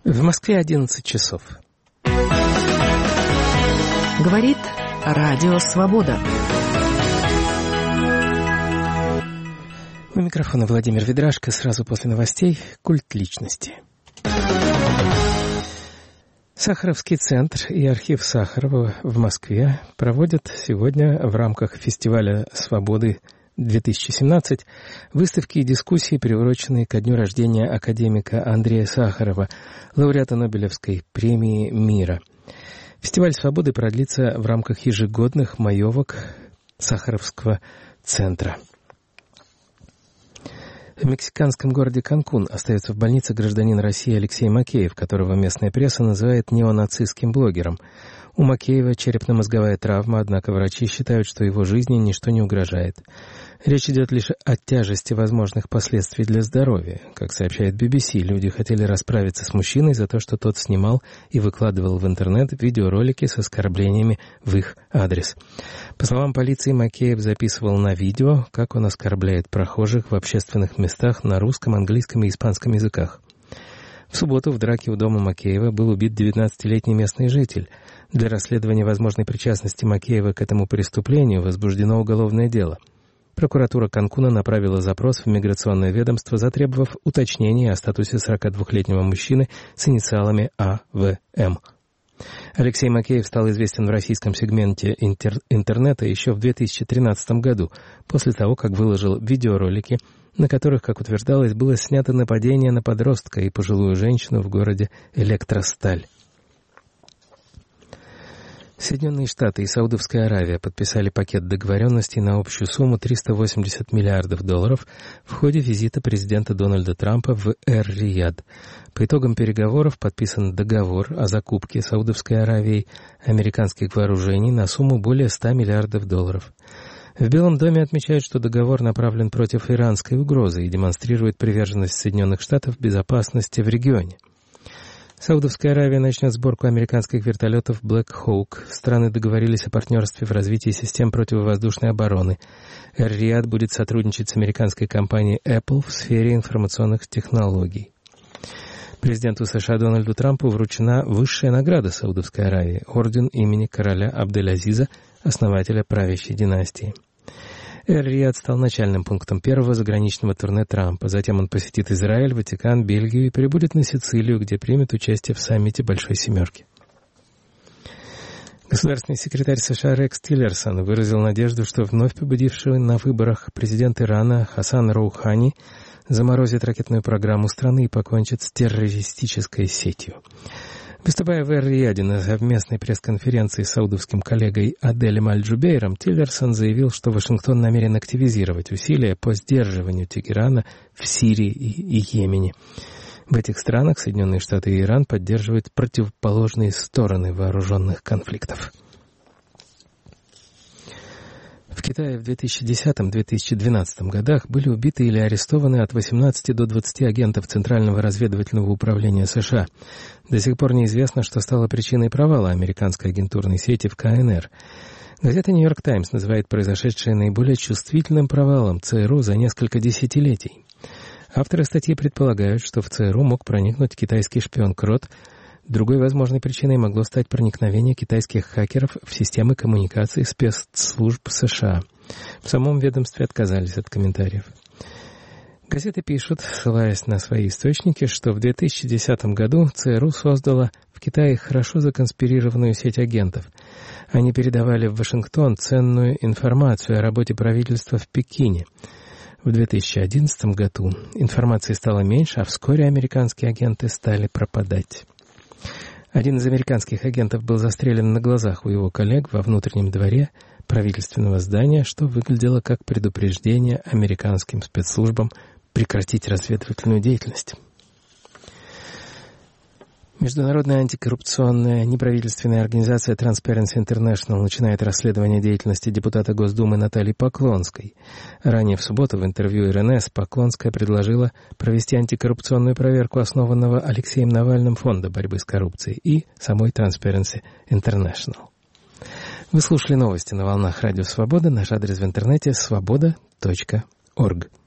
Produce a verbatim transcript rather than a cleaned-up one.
В Москве одиннадцать часов. Говорит Радио Свобода. У микрофона Владимир Ведрашко. Сразу после новостей «Культ личности». Сахаровский центр и архив Сахарова в Москве проводят сегодня в рамках фестиваля «Свободы две тысячи семнадцать» выставки и дискуссии, приуроченные ко дню рождения академика Андрея Сахарова, лауреата Нобелевской премии мира. Фестиваль «Свободы» продлится в рамках ежегодных маевок Сахаровского центра. В мексиканском городе Канкун остается в больнице гражданин России Алексей Макеев, которого местная пресса называет неонацистским блогером. У Макеева черепно-мозговая травма, однако врачи считают, что его жизни ничто не угрожает. Речь идет лишь о тяжести возможных последствий для здоровья. Как сообщает би би си, люди хотели расправиться с мужчиной за то, что тот снимал и выкладывал в интернет видеоролики с оскорблениями в их адрес. По словам полиции, Макеев записывал на видео, как он оскорбляет прохожих в общественных местах на русском, английском и испанском языках. В субботу в драке у дома Макеева был убит девятнадцатилетний местный житель. Для расследования возможной причастности Макеева к этому преступлению возбуждено уголовное дело. Прокуратура Канкуна направила запрос в миграционное ведомство, затребовав уточнения о статусе сорокадвухлетнего мужчины с инициалами А В М. Алексей Макеев стал известен в российском сегменте интер- интернета еще в две тысячи тринадцатом году, после того, как выложил видеоролики, на которых, как утверждалось, было снято нападение на подростка и пожилую женщину в городе Электросталь. Соединенные Штаты и Саудовская Аравия подписали пакет договоренностей на общую сумму триста восемьдесят миллиардов долларов в ходе визита президента Дональда Трампа в Эр-Рияд. По итогам переговоров подписан договор о закупке Саудовской Аравией американских вооружений на сумму более ста миллиардов долларов. В Белом доме отмечают, что договор направлен против иранской угрозы и демонстрирует приверженность Соединенных Штатов безопасности в регионе. Саудовская Аравия начнет сборку американских вертолетов Black Hawk. Страны договорились о партнерстве в развитии систем противовоздушной обороны. Эр-Рияд будет сотрудничать с американской компанией Apple в сфере информационных технологий. Президенту США Дональду Трампу вручена высшая награда Саудовской Аравии – орден имени короля Абдель-Азиза, основателя правящей династии. Эр-Рияд стал начальным пунктом первого заграничного турне Трампа. Затем он посетит Израиль, Ватикан, Бельгию и прибудет на Сицилию, где примет участие в саммите Большой Семерки. Государственный секретарь США Рекс Тиллерсон выразил надежду, что вновь победивший на выборах президент Ирана Хасан Роухани заморозит ракетную программу страны и покончит с террористической сетью. Выступая в Эр-Рияде на совместной пресс-конференции с саудовским коллегой Аделем Аль-Джубейром, Тиллерсон заявил, что Вашингтон намерен активизировать усилия по сдерживанию Тегерана в Сирии и Йемене. В этих странах Соединенные Штаты и Иран поддерживают противоположные стороны вооруженных конфликтов. В Китае в две тысячи десятом — две тысячи двенадцатом годах были убиты или арестованы от восемнадцати до двадцати агентов Центрального разведывательного управления США. До сих пор неизвестно, что стало причиной провала американской агентурной сети в ка эн эр. Газета «Нью-Йорк Таймс» называет произошедшее наиболее чувствительным провалом ЦРУ за несколько десятилетий. Авторы статьи предполагают, что в ЦРУ мог проникнуть китайский шпион Крот. Другой возможной причиной могло стать проникновение китайских хакеров в системы коммуникации спецслужб США. В самом ведомстве отказались от комментариев. Газеты пишут, ссылаясь на свои источники, что в две тысячи десятом году ЦРУ создала в Китае хорошо законспирированную сеть агентов. Они передавали в Вашингтон ценную информацию о работе правительства в Пекине. В две тысячи одиннадцатом году информации стало меньше, а вскоре американские агенты стали пропадать. Один из американских агентов был застрелен на глазах у его коллег во внутреннем дворе правительственного здания, что выглядело как предупреждение американским спецслужбам прекратить разведывательную деятельность. Международная антикоррупционная неправительственная организация Transparency International начинает расследование деятельности депутата Госдумы Натальи Поклонской. Ранее в субботу в интервью эр эн эс Поклонская предложила провести антикоррупционную проверку основанного Алексеем Навальным фонда борьбы с коррупцией и самой Transparency International. Вы слушали новости на волнах Радио Свобода. Наш адрес в интернете свобода точка орг.